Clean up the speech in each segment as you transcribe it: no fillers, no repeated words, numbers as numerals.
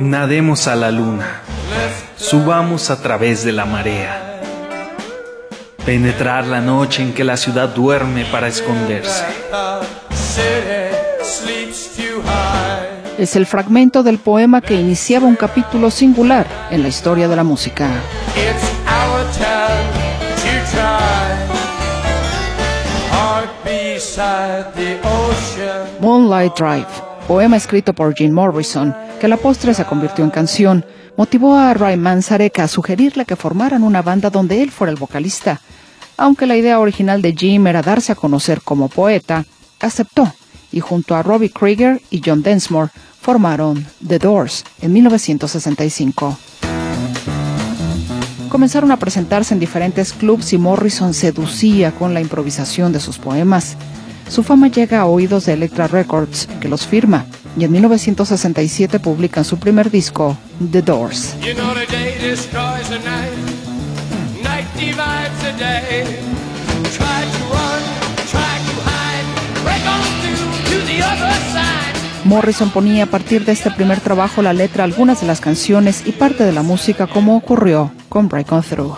Nademos a la luna, subamos a través de la marea, penetrar la noche en que la ciudad duerme para esconderse. Es el fragmento del poema que iniciaba un capítulo singular en la historia de la música. Moonlight Drive, poema escrito por Jim Morrison, que a la postre se convirtió en canción, motivó a Ray Manzarek a sugerirle que formaran una banda donde él fuera el vocalista. Aunque la idea original de Jim era darse a conocer como poeta, aceptó, y junto a Robbie Krieger y John Densmore formaron The Doors en 1965. Comenzaron a presentarse en diferentes clubs y Morrison seducía con la improvisación de sus poemas. Su fama llega a oídos de Elektra Records, que los firma, y en 1967 publican su primer disco, The Doors. Morrison ponía a partir de este primer trabajo la letra a algunas de las canciones y parte de la música, como ocurrió con Break On Through.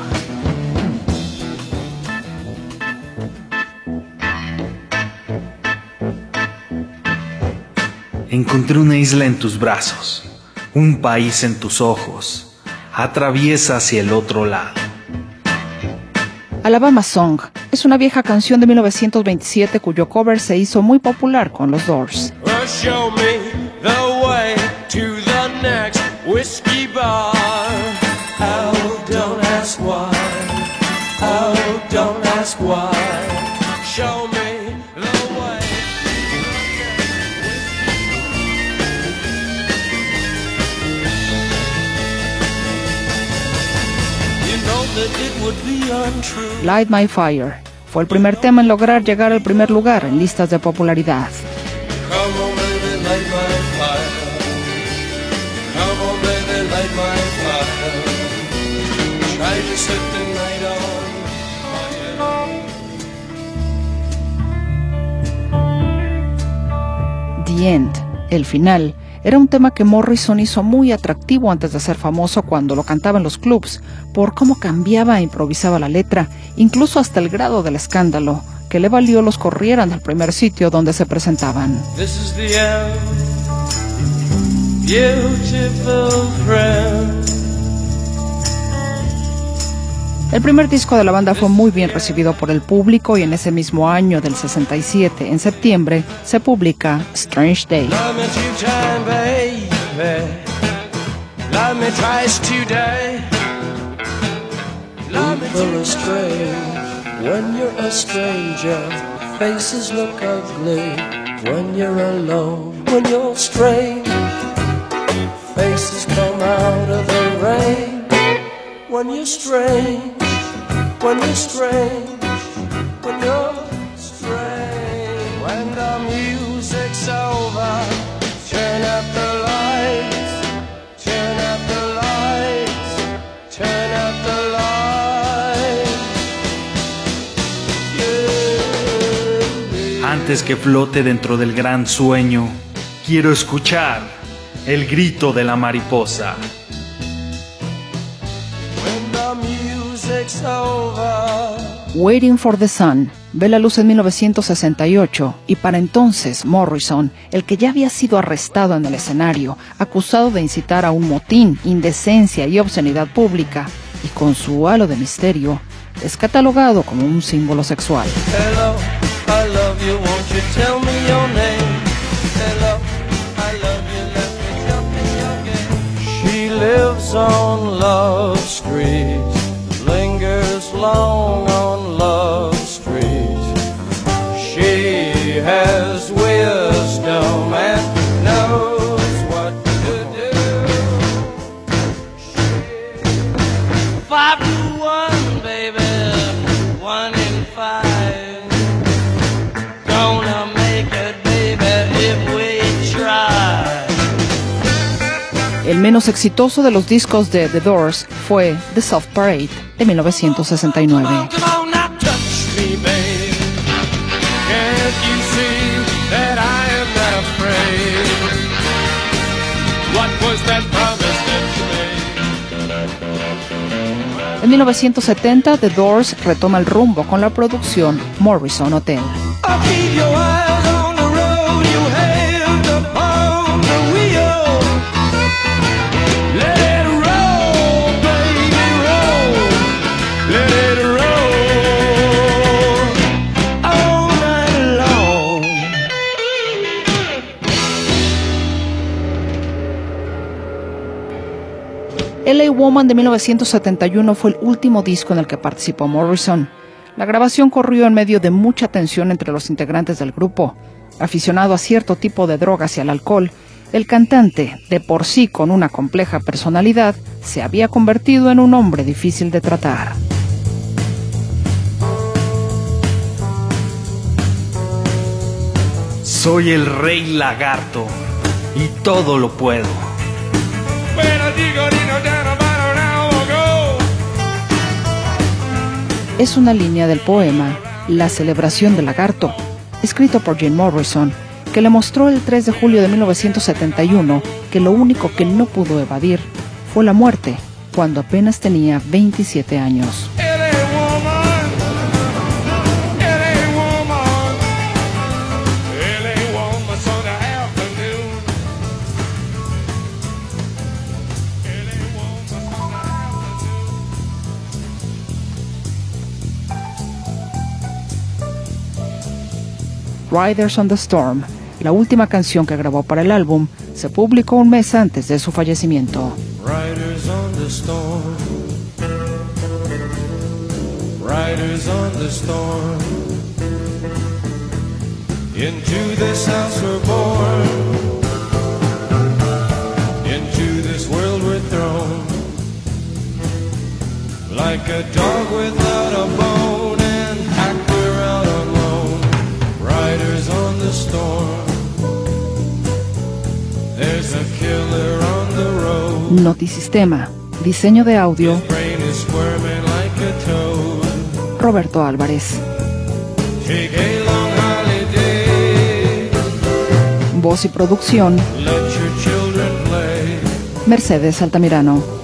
Encontré una isla en tus brazos, un país en tus ojos. Atraviesa hacia el otro lado. Alabama Song es una vieja canción de 1927 cuyo cover se hizo muy popular con los Doors. Show me the way to the next whiskey bar. Oh, don't ask why. Oh, don't ask why. Show me the way. You know that it would be untrue. Light My Fire fue el primer tema en lograr llegar al primer lugar en listas de popularidad. Come on, baby, light my fire. Come on, baby, light my fire. Try to set the night on fire. The End, el final, era un tema que Morrison hizo muy atractivo antes de ser famoso cuando lo cantaba en los clubs, por cómo cambiaba e improvisaba la letra, incluso hasta el grado del escándalo, que le valió los corrieran del primer sitio donde se presentaban. This is the end, beautiful friend. El primer disco de la banda fue muy bien recibido por el público y en ese mismo año del 67, en septiembre, se publica Strange Day. Love me two time, baby. Love me twice today. Love me two strange. When you're a stranger, faces look ugly. When you're alone, when you're strange, faces come out of the rain. When you're strange, when you're strange, when you're strange. When the music's over, turn up the lights, turn up the lights, turn up the lights. Antes que flote dentro del gran sueño, quiero escuchar el grito de la mariposa. Waiting for the Sun ve la luz en 1968 y para entonces Morrison, el que ya había sido arrestado en el escenario, acusado de incitar a un motín, indecencia y obscenidad pública, y con su halo de misterio, es catalogado como un símbolo sexual. Hello, I love you, won't you tell me your name? Hello, I love you, let me jump in your game. She lives on Love Street, lingers long on Love Street. She has wisdom and knows what to do. 5 to 1, baby, 1 in 5. Gonna make it, baby, if we try. El menos exitoso de los discos de The Doors fue The Soft Parade de 1969. Come on, now touch me, babe. Can't you see that I am not afraid? What was that promise? En 1970, The Doors retoma el rumbo con la producción Morrison Hotel. LA Woman de 1971 fue el último disco en el que participó Morrison. La grabación corrió en medio de mucha tensión entre los integrantes del grupo. Aficionado a cierto tipo de drogas y al alcohol, el cantante, de por sí con una compleja personalidad, se había convertido en un hombre difícil de tratar. Soy el rey lagarto y todo lo puedo. Es una línea del poema La celebración del lagarto, escrito por Jim Morrison, que le mostró el 3 de julio de 1971 que lo único que no pudo evadir fue la muerte, cuando apenas tenía 27 años. Riders on the Storm, la última canción que grabó para el álbum, se publicó un mes antes de su fallecimiento. Riders on the storm. Riders on the storm. Into this house we're born. Into this world we're thrown. Like a dog without a bone, and hack we're out alone. Riders on the storm. There's a killer on the road. Notisistema, diseño de audio, His brain is squirming like a toad. Roberto Álvarez. Take a long holiday. Voz y producción, Let your children play. Mercedes Altamirano.